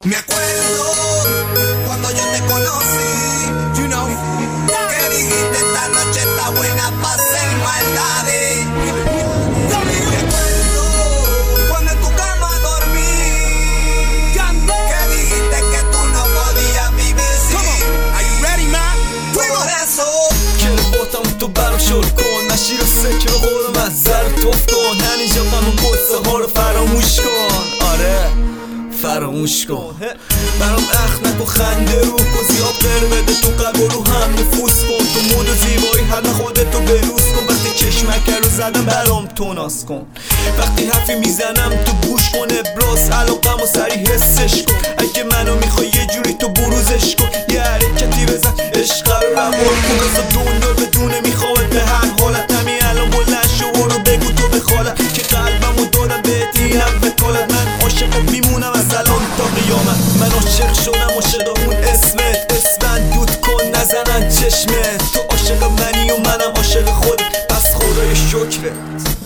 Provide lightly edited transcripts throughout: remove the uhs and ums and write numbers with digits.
Me acuerdo cuando yo te conocí, you know, que dijiste esta noche está buena para hacer maldades. Me acuerdo cuando en tu cama dormí, que dijiste que tú no podías vivir sin. Are you ready, man? Por eso که باتم تو برام شل کن نشیر و سکر و خورم از زر توف کن همینجا قمون قصه ها رو فراموش کن آره فراموش کن برام اخ نکن خنده رو کن زیاد قر بده تو قلب و رو هم نفوس کن تو مود و زیبایی حد خودتو بروز کن وقتی چشمک رو زدم برام تو ناز کن وقتی حرفی میزنم تو گوش کن ابراز علاقم و سری حسش کن اگه منو میخوای یه جوری تو بروزش کن یه حرکتی بزن عشق رو رمال کن بزا دنیا بدونه میخواد به هر حالت همین الان بلند شو رو بگو تو به خالت که قلبمو دادم بهت اینم وکالت من عاشقت میمونم از الان تا قیامت من عاشق شدم عاشق اون اسمت اسمن دود کن نزنن چشمت تو عاشق منی و منم عاشق خودت پس خدای شکرت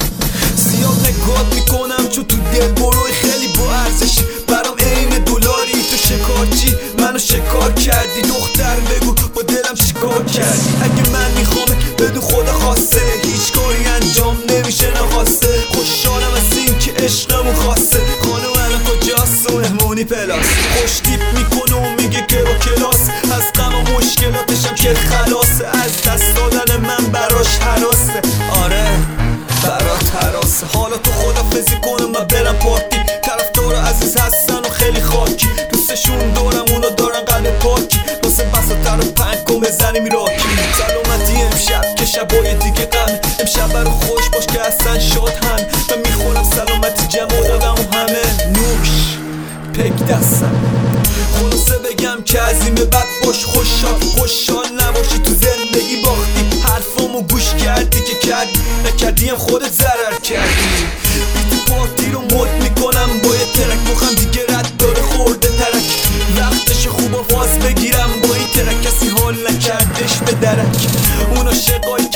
زیاد نگات میکنم چون تو دل بروی خیلی با ارزشی برام عین دلاری تو شکارچی منو شکار کردی دختر بگو با دلم شکار کردی اگه من میخوام بدون خدا خواسته هیچ کاری انجام نمیشه نخواسته خوشحالم از این که عشقمون خواسته خانم الان کجاست و مهمونی پلاس خوش تیپ میکنه و میگه که با کلاس از غم و مشکلاتشم که خلاصه از دست دادن من براش حراسه آره برات حراسه حالا تو خدافزی کنم و برم پارتی طرفدار عزیز هستن و خیلی خاکی دوستشون دارم اونا دارن قلب پاکی واسه بساتر رو پنگ کن بزنیم راکی سلامتی امشب که شبای دیگه غمه امشب برو خوش باش که اصلا شاد هم من میخورم سلامتی جمع خودم و همه نوش پک دستم خلاصه بگم که از این به بعد باش خوشحال نباشی تو زندگی باختی حرفامو گوش کردی که کردی نکردیم خودت ضرر کردی بیت پارتی رو مد میکنم با یه ترک مخم دیگه رد داره خورده ترک وقتش خوب و فاز بگیرم با این ترک کسی حال نکردش به درک اون عاشقای